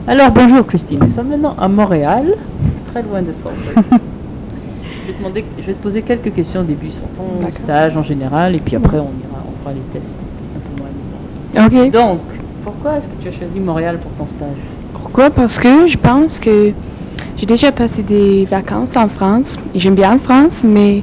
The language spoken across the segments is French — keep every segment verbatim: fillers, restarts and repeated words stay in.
Alors bonjour Christine, nous sommes maintenant à Montréal, très loin de Salford. Je vais te demander, je vais te poser quelques questions au début sur ton stage en général, et puis après on ira, on fera les tests un peu moins amusants. Ok. Donc, pourquoi est-ce que tu as choisi Montréal pour ton stage? Pourquoi? Parce que je pense que j'ai déjà passé des vacances en France, et j'aime bien la France, mais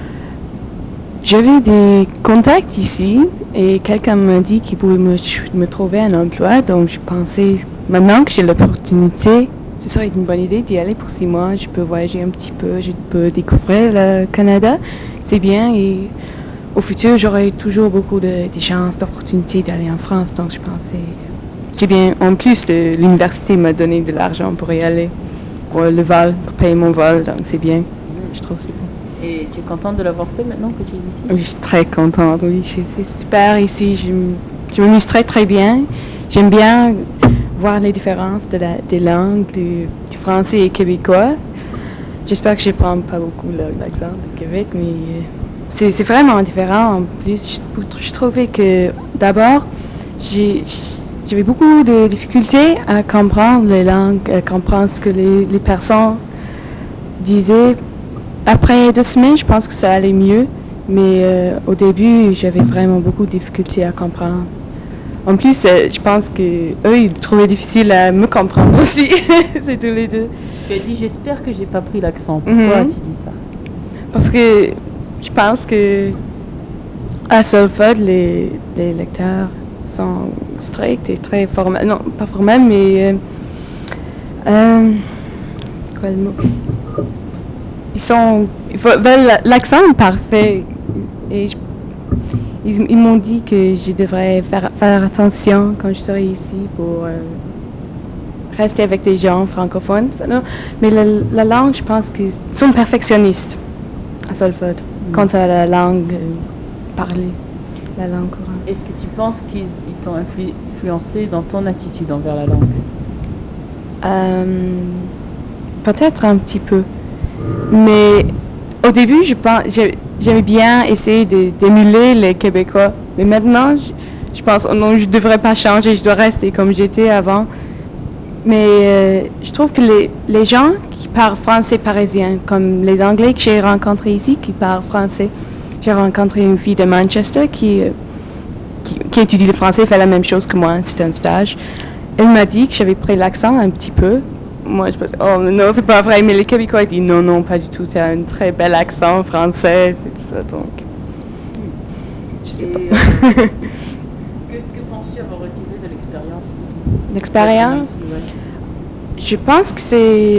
j'avais des contacts ici, et quelqu'un m'a dit qu'il pouvait me, me trouver un emploi, donc je pensais, maintenant que j'ai l'opportunité, ce serait une bonne idée d'y aller pour six mois. Je peux voyager un petit peu, je peux découvrir le Canada, c'est bien, et au futur, j'aurai toujours beaucoup de, de chances, d'opportunités d'aller en France, donc je pensais, c'est bien. En plus, l'université m'a donné de l'argent pour y aller, pour le vol, pour payer mon vol, donc c'est bien, je trouve que c'est bon. Et tu es contente de l'avoir fait maintenant que tu es ici? Oui, je suis très contente, oui, c'est super ici, je, je m'amuse très très bien, j'aime bien voir les différences de la, des langues, du, du français et québécois. J'espère que je ne prends pas beaucoup l'accent du Québec, mais c'est vraiment différent. En plus, je, je trouvais que d'abord, j'avais beaucoup de difficultés à comprendre les langues, à comprendre ce que les, les personnes disaient. Après deux semaines, je pense que ça allait mieux, mais euh, au début, j'avais vraiment beaucoup de difficultés à comprendre. En plus, euh, je pense qu'eux, ils trouvaient difficile à me comprendre aussi. C'est tous les deux. Tu as dit, j'espère que j'ai pas pris l'accent. Pourquoi Mm-hmm. tu dis ça? Parce que je pense que à Salford, les, les lecteurs sont stricts et très formels. Non, pas formels, mais... Euh, euh, c'est quoi le mot? Ils sont... Ils veulent l'accent parfait. Et je, ils, ils m'ont dit que je devrais faire, faire attention quand je serai ici pour euh, rester avec des gens francophones. Non? Mais la, la langue, je pense qu'ils sont perfectionnistes à Salford, mmh. quant à la langue euh, parlée, la langue courante. Est-ce que tu penses qu'ils t'ont influ, influencé dans ton attitude envers la langue? euh, Peut-être un petit peu. Mais au début, je pense, j'avais bien essayé d'émuler les Québécois. Mais maintenant, je, je pense, oh non, je ne devrais pas changer, je dois rester comme j'étais avant. Mais euh, je trouve que les, les gens qui parlent français parisien, comme les Anglais que j'ai rencontrés ici, qui parlent français. J'ai rencontré une fille de Manchester qui, euh, qui, qui étudie le français, fait la même chose que moi, c'était un stage. Elle m'a dit que j'avais pris l'accent un petit peu. Moi, je pensais, oh non, c'est pas vrai, mais les Québécois disent non, non, pas du tout, tu as un très bel accent français, c'est tout ça, donc. Je sais Et pas. Euh, que, que penses-tu avoir retiré de l'expérience ici? L'expérience? Ouais. Je pense que c'est.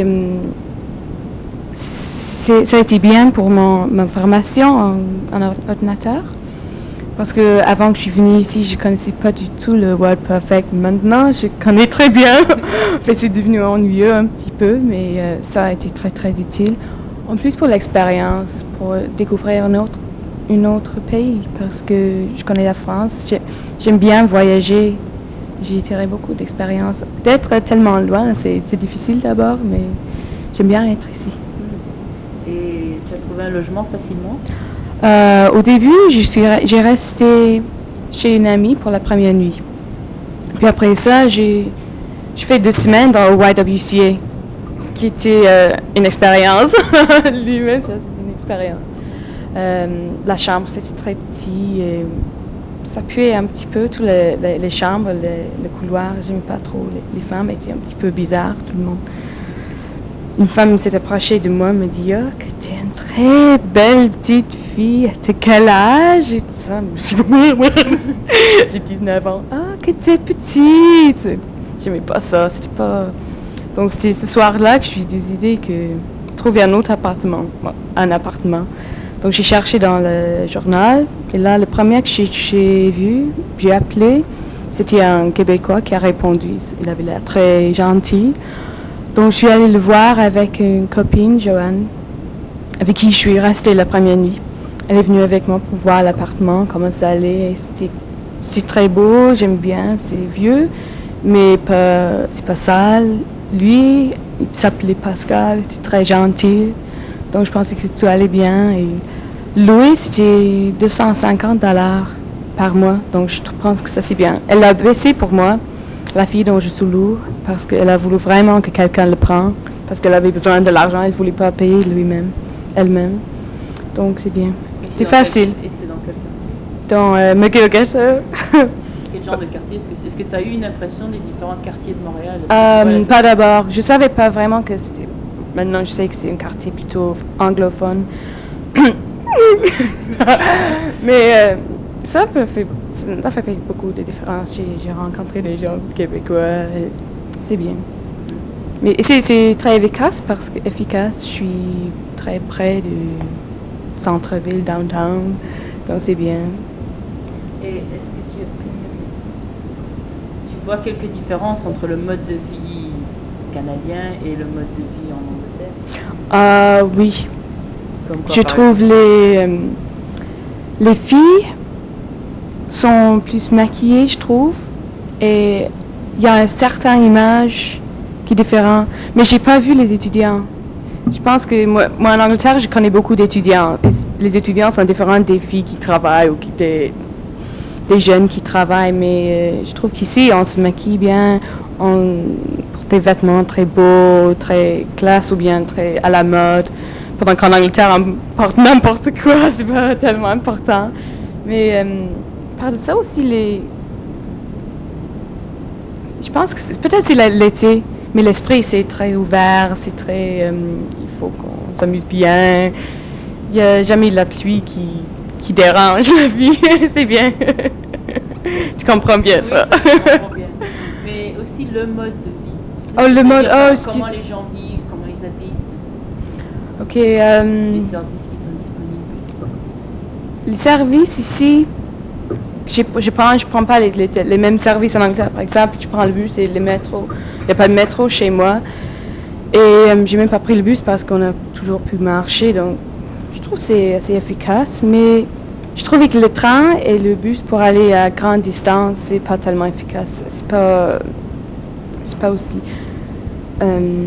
Ça a été bien pour mon, ma formation en, en ordinateur. Parce que avant que je suis venue ici, je ne connaissais pas du tout le WordPerfect. Maintenant, je connais très bien. C'est devenu ennuyeux un petit peu, mais euh, ça a été très très utile. En plus pour l'expérience, pour découvrir un autre, un autre pays, parce que je connais la France. J'aime bien voyager. J'ai tiré beaucoup d'expérience. D'être tellement loin, c'est difficile d'abord, mais j'aime bien être ici. Et tu as trouvé un logement facilement? Euh, au début, j'ai resté chez une amie pour la première nuit. Puis après ça, j'ai fait deux semaines dans le Y W C A, ce qui était euh, une expérience. Lui-même, ça c'était une expérience. Euh, la chambre, c'était très petit. Et ça puait un petit peu, toutes les, les, les chambres, les, les couloirs. J'aimais pas trop. Les, les femmes étaient un petit peu bizarres, tout le monde. Une femme s'est approchée de moi, me dit, oh, que t'es une très belle petite fille, à quel âge? Et tout ça. J'ai dix-neuf ans. Ah, que t'es petite! J'aimais pas ça, c'était pas... Donc c'était ce soir-là que je suis décidée que trouver un autre appartement, un appartement. Donc j'ai cherché dans le journal, et là, le premier que j'ai vu, j'ai appelé, c'était un Québécois qui a répondu. Il avait l'air très gentil. Donc, je suis allée le voir avec une copine, Joanne, avec qui je suis restée la première nuit. Elle est venue avec moi pour voir l'appartement, comment ça allait. C'était très beau, j'aime bien, c'est vieux, mais c'est pas sale. Lui, il s'appelait Pascal, il était très gentil. Donc, je pensais que tout allait bien. Et louer, c'était deux cent cinquante dollars par mois. Donc, je pense que ça, c'est bien. Elle l'a baissé pour moi. la fille dont je suis lourd, parce qu'elle a voulu vraiment que quelqu'un le prenne, parce qu'elle avait besoin de l'argent, elle ne voulait pas payer lui-même, elle-même. Donc c'est bien. C'est facile. Quel, et c'est dans quel quartier? Dans euh, McGill-Guesser. Quel genre de quartier? Est-ce que tu as eu une impression des différents quartiers de Montréal? Euh, pas d'abord. Je savais pas vraiment que c'était... Maintenant, je sais que c'est un quartier plutôt anglophone. Mais euh, ça, peut fait, ça fait beaucoup de différence. J'ai, j'ai rencontré des gens québécois. C'est bien. Mais c'est, c'est très efficace parce que efficace, je suis très près du centre-ville, downtown. Donc c'est bien. Et est-ce que tu, tu vois quelques différences entre le mode de vie canadien et le mode de vie en Angleterre? Ah euh, oui. Comme quoi, je trouve exemple? les euh, les filles sont plus maquillées, je trouve, et il y a une certaine image qui est différente. Mais j'ai pas vu les étudiants. Je pense que moi, moi en Angleterre, je connais beaucoup d'étudiants. Les étudiants sont différents des filles qui travaillent ou qui, des, des jeunes qui travaillent, mais euh, je trouve qu'ici, on se maquille bien, on porte des vêtements très beaux, très classe ou bien très à la mode. Pendant qu'en Angleterre, on porte n'importe quoi, c'est pas tellement important. Mais euh, par de ça aussi, les... je pense que c'est, peut-être c'est l'été, mais l'esprit c'est très ouvert, c'est très... Euh, il faut qu'on s'amuse bien. Il n'y a jamais la pluie qui, qui dérange la vie, c'est bien. Tu comprends bien oui, ça. ça je comprends bien. Mais aussi le mode de vie. Oh, le mode... Oh, excuse. Comment les gens vivent, comment ils habitent. Ok. Euh, les services qui sont disponibles. Les services ici, je ne prends, je prends pas les, les, les mêmes services en Angleterre. Par exemple, je prends le bus et le métro. Il n'y a pas de métro chez moi. Et euh, j'ai même pas pris le bus parce qu'on a toujours pu marcher. Donc, je trouve que c'est assez efficace. Mais je trouvais que le train et le bus pour aller à grande distance, c'est pas tellement efficace. C'est pas, c'est pas aussi... Euh,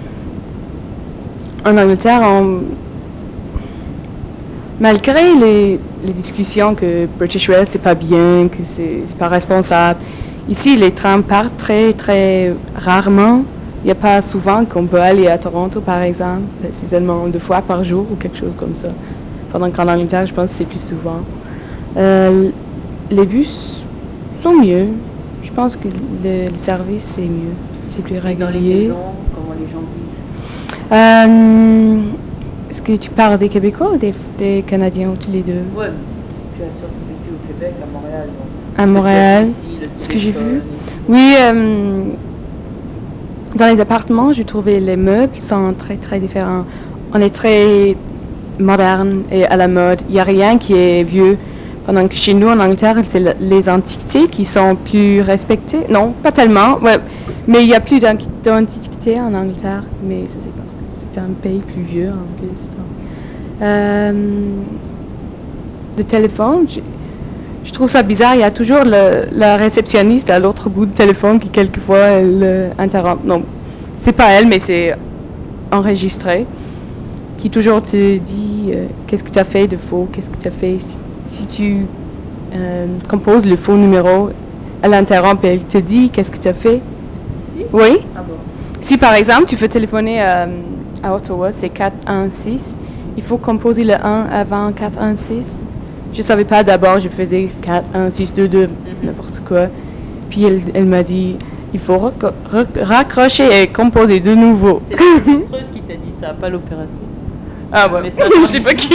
en Angleterre, on, malgré les, les discussions que British Rail c'est pas bien, que c'est, c'est pas responsable, ici les trains partent très très rarement. Il n'y a pas souvent qu'on peut aller à Toronto par exemple, c'est seulement deux fois par jour ou quelque chose comme ça. Pendant qu'en Angleterre, je pense que c'est plus souvent. Euh, les bus sont mieux. Je pense que le, le service c'est mieux, c'est plus régulier. Et dans les maisons, comment les gens vivent? Euh, est-ce que tu parles des Québécois ou des, des Canadiens ou tous les deux? Oui, tu as surtout vécu au Québec, à Montréal. Donc, à Montréal, ce que j'ai vu. Oui, euh, dans les appartements, j'ai trouvé les meubles sont très très différents. On est très moderne et à la mode. Il n'y a rien qui est vieux. Pendant que chez nous en Angleterre, c'est le, les antiquités qui sont plus respectées. Non, pas tellement. Ouais, mais il y a plus d'antiquités en Angleterre. Mais ça c'est parce que c'est un pays plus vieux en plus. Euh, le téléphone, je, je trouve ça bizarre. Il y a toujours le, la réceptionniste à l'autre bout du téléphone qui quelquefois elle euh, interrompt. Non, c'est pas elle, mais c'est enregistré. Qui toujours te dit euh, qu'est-ce que tu as fait de faux, qu'est-ce que tu as fait. Si, si tu euh, composes le faux numéro, elle interrompt et elle te dit qu'est-ce que tu as fait. Ici? Oui. Ah bon. Si par exemple tu veux téléphoner euh, à Ottawa, c'est quatre un six, il faut composer le un avant quatre un six. Je savais pas d'abord, je faisais quatre un six deux deux, mm-hmm. n'importe quoi. Puis elle, elle m'a dit, il faut rac- rac- raccrocher et composer de nouveau. C'est l'enregistreuse qui t'a dit ça, pas l'opératrice. Ah ouais, mais ça, je sais pas qui.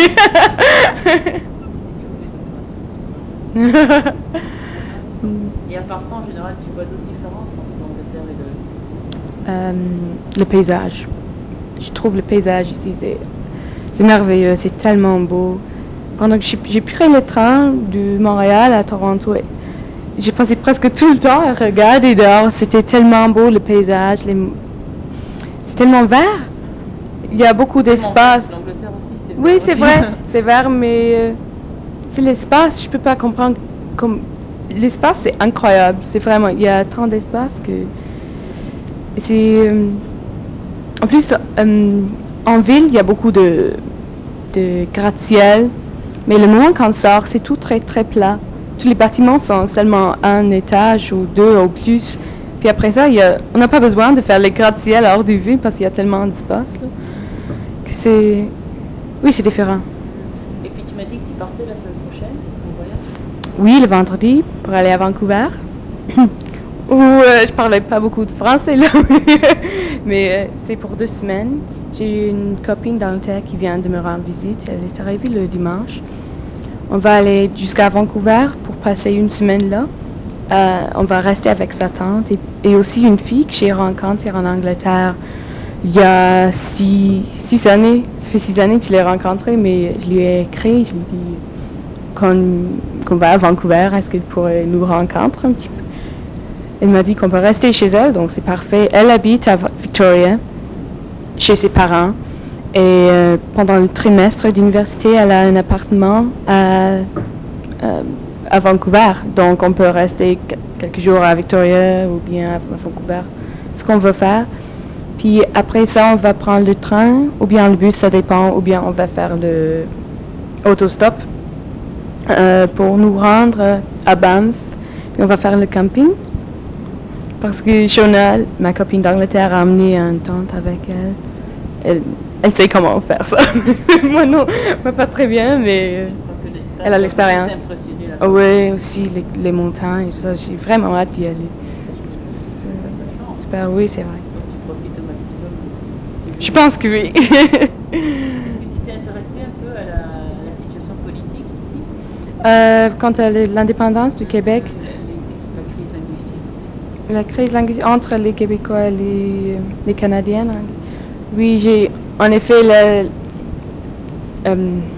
Et à part ça, en général, tu vois d'autres différences entre l'Angleterre et le... Euh, le paysage. Je trouve le paysage ici, c'est, c'est merveilleux, c'est tellement beau. Pendant que j'ai, j'ai pris le train de Montréal à Toronto, et j'ai passé presque tout le temps à regarder dehors. C'était tellement beau le paysage, les... c'est tellement vert. Il y a beaucoup d'espace. L'Angleterre aussi, c'est oui, vert c'est aussi. vrai, c'est vert, mais euh, c'est l'espace. Je peux pas comprendre comme l'espace, c'est incroyable. C'est vraiment, il y a tant d'espace que c'est. Euh, en plus, euh, en ville, il y a beaucoup de de gratte-ciel, mais le moment qu'on sort, c'est tout très très plat. Tous les bâtiments sont seulement un étage ou deux ou plus. Puis après ça, il y a, on n'a pas besoin de faire les gratte-ciel hors du vue parce qu'il y a tellement d'espace. Là, que c'est... Oui, c'est différent. Et puis tu m'as dit que tu partais la semaine prochaine en voyage? Oui, le vendredi, pour aller à Vancouver. Où euh, je parlais pas beaucoup de français là, mais euh, c'est pour deux semaines. J'ai une copine d'Angleterre qui vient de me rendre visite. Elle est arrivée le dimanche. On va aller jusqu'à Vancouver pour passer une semaine là. Euh, on va rester avec sa tante et, et aussi une fille que j'ai rencontrée en Angleterre il y a six, six années. Ça fait six années que je l'ai rencontrée, mais je lui ai écrit, je lui ai dit qu'on, qu'on va à Vancouver, est-ce qu'elle pourrait nous rencontrer un petit peu? Elle m'a dit qu'on peut rester chez elle, donc c'est parfait. Elle habite à Victoria, chez ses parents. Et euh, pendant le trimestre d'université, elle a un appartement à, euh, à Vancouver. Donc on peut rester quelques jours à Victoria ou bien à Vancouver, ce qu'on veut faire. Puis après ça, on va prendre le train ou bien le bus, ça dépend, ou bien on va faire le autostop euh, pour nous rendre à Banff. Puis on va faire le camping. Parce que Shona, ma copine d'Angleterre, a amené une tante avec elle. Elle, elle sait comment faire ça. Moi non, moi pas très bien, mais elle a l'expérience. Oh, oui, aussi les, les montagnes et tout ça. J'ai vraiment hâte d'y aller. C'est super, oui, c'est vrai. Tu profites au maximum. Je pense que oui. Est-ce que tu t'es intéressé un peu à la, à la situation politique ici? Euh, quant à l'indépendance du Québec. La crise linguistique entre les Québécois et les, les Canadiens. Oui, j'ai en effet le, euh,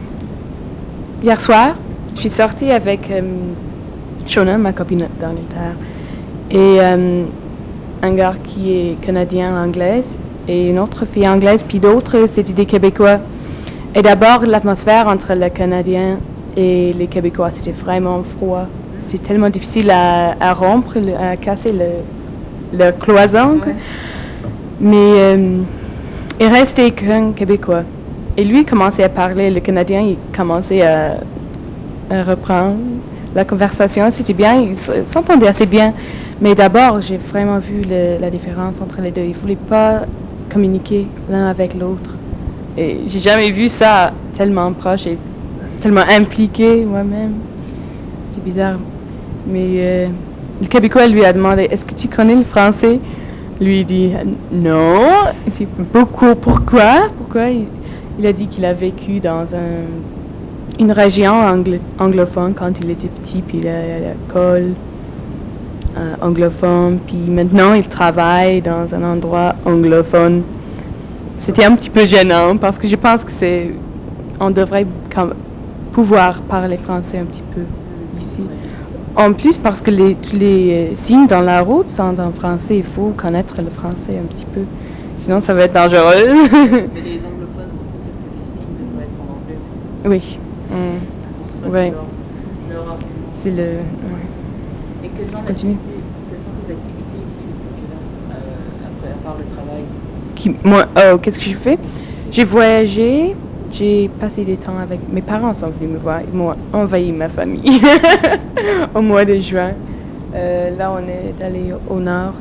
hier soir, je suis sortie avec euh, Shona, ma copine d'Angleterre, et euh, un gars qui est canadien anglaise et une autre fille anglaise, puis d'autres c'était des Québécois. Et d'abord l'atmosphère entre les Canadiens et les Québécois, c'était vraiment froid. C'est tellement difficile à, à rompre, à casser le, le cloison. Ouais. Mais euh, il restait qu'un Québécois. Et lui commençait à parler, le Canadien, il commençait à, à reprendre la conversation. C'était bien, il s'entendait assez bien. Mais d'abord, j'ai vraiment vu le, la différence entre les deux. Ils ne voulaient pas communiquer l'un avec l'autre. Et j'ai jamais vu ça tellement proche et tellement impliqué moi-même. C'était bizarre. Mais euh, le Québécois lui a demandé, est-ce que tu connais le français? Lui dit, non. Il dit, beaucoup. Pourquoi? Pourquoi? Il, il a dit qu'il a vécu dans un, une région anglo anglophone quand il était petit, puis il est à l'école euh, anglophone, puis maintenant il travaille dans un endroit anglophone. C'était un petit peu gênant parce que je pense que c'est, on devrait comme, pouvoir parler français un petit peu ici. En plus, parce que les, tous les euh, signes dans la route sont en français, il faut connaître le français un petit peu. Sinon, ça va être dangereux. Mais les anglophones vont te dire que les signes devraient être en anglais aussi. Oui. Mmh. Oui. Leur, leur c'est le... Ouais. Et quelles sont, quelles sont tes activités ici depuis là, euh, après, à part le travail? Qui, moi, oh, qu'est-ce que j'ai fait? J'ai voyagé. J'ai passé des temps avec... Mes parents sont venus me voir. Ils m'ont envahi ma famille au mois de juin. Euh, là, on est allé au nord,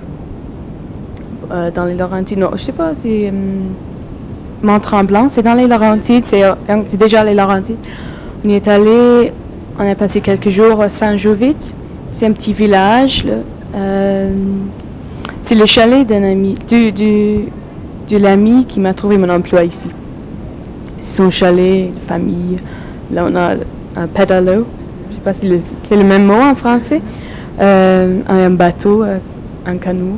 euh, dans les Laurentides. Non, je sais pas, c'est euh, Mont-Tremblant. C'est dans les Laurentides. C'est déjà les Laurentides. On y est allé... On a passé quelques jours à Saint-Jovite. C'est un petit village. Euh, c'est le chalet d'un ami, du, du, de l'ami qui m'a trouvé mon emploi ici. Son chalet de famille. Là, on a un pédalo. Je ne sais pas si c'est le même mot en français. Euh, un bateau, un canot.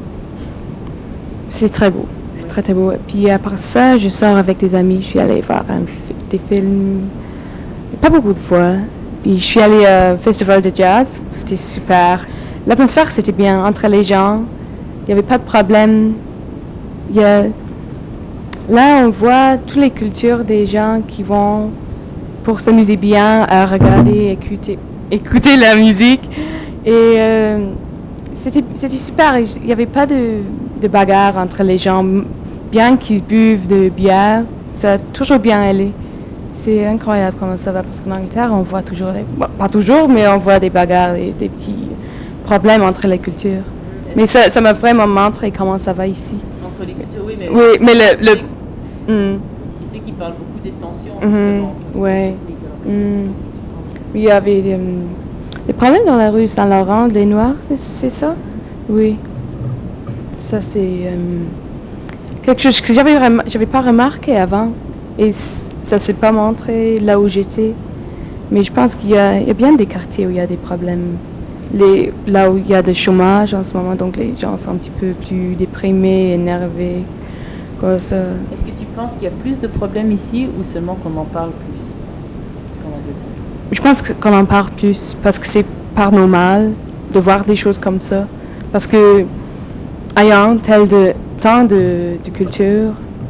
C'est très beau. C'est très, très beau. Et puis, à part ça, je sors avec des amis. Je suis allée voir un, des films. Pas beaucoup de fois. Puis, je suis allée à un festival de jazz. C'était super. L'atmosphère, c'était bien entre les gens. Il n'y avait pas de problème. Il y a... Là, on voit toutes les cultures des gens qui vont pour s'amuser bien, à regarder, écouter, écouter la musique. Et euh, c'était super. Il n'y avait pas de, de bagarre entre les gens. Bien qu'ils buvent de bière, ça a toujours bien allé. C'est incroyable comment ça va, parce qu'en Angleterre, on voit toujours, les, bon, pas toujours, mais on voit des bagarres, des, des petits problèmes entre les cultures. Mais ça, ça m'a vraiment montré comment ça va ici. Entre les cultures, oui, mais... Oui, mais le... Qui le... sait, Mm. qui sait qui parle beaucoup des tensions, Mhm, justement. ouais. Les- Mm. Il y avait des, hum, des problèmes dans la rue Saint-Laurent, les Noirs, c'est, c'est ça? Oui. Ça, c'est hum, quelque chose que j'avais rem- j'avais pas remarqué avant. Et c- ça s'est pas montré là où j'étais. Mais je pense qu'il y a, il y a bien des quartiers où il y a des problèmes. Les, là où il y a du chômage en ce moment, donc les gens sont un petit peu plus déprimés, énervés. Quoi, ça. Est-ce que tu penses qu'il y a plus de problèmes ici ou seulement qu'on en parle plus qu'en Angleterre? Je pense que- qu'on en parle plus parce que c'est pas normal de voir des choses comme ça. Parce que ayant tel de, tant de, de culture,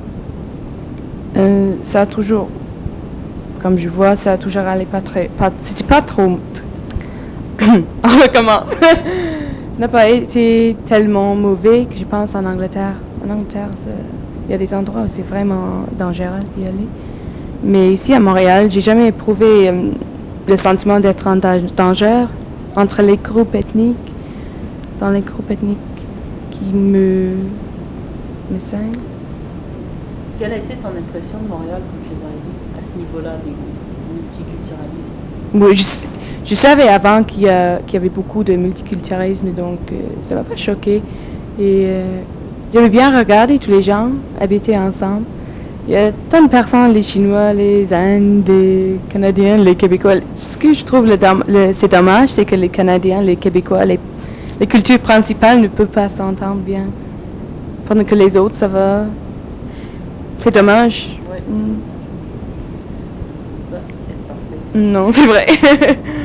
euh, ça a toujours, comme je vois, ça a toujours allé pas très, pas, c'était pas trop, on recommence, n'a pas été tellement mauvais que je pense en Angleterre. En Angleterre, c'est- il y a des endroits où c'est vraiment dangereux d'y aller. Mais ici à Montréal, j'ai jamais éprouvé euh, le sentiment d'être en da- danger entre les groupes ethniques, dans les groupes ethniques qui me, me saignent. Quelle a été ton impression de Montréal quand tu es arrivé à ce niveau-là du multiculturalisme? Oui, je, je savais avant qu'il y, a- qu'il y avait beaucoup de multiculturalisme, donc euh, ça m'a pas choqué. Et euh, j'avais bien regardé tous les gens habiter ensemble. Il y a tant de personnes, les Chinois, les Indes, les Canadiens, les Québécois. Ce que je trouve le, dam- le- c'est dommage, c'est que les Canadiens, les Québécois, les, les cultures principales ne peuvent pas s'entendre bien. Pendant que les autres, ça va. C'est dommage. Ouais. Mm. Ça, c'est parfait. Non, c'est vrai.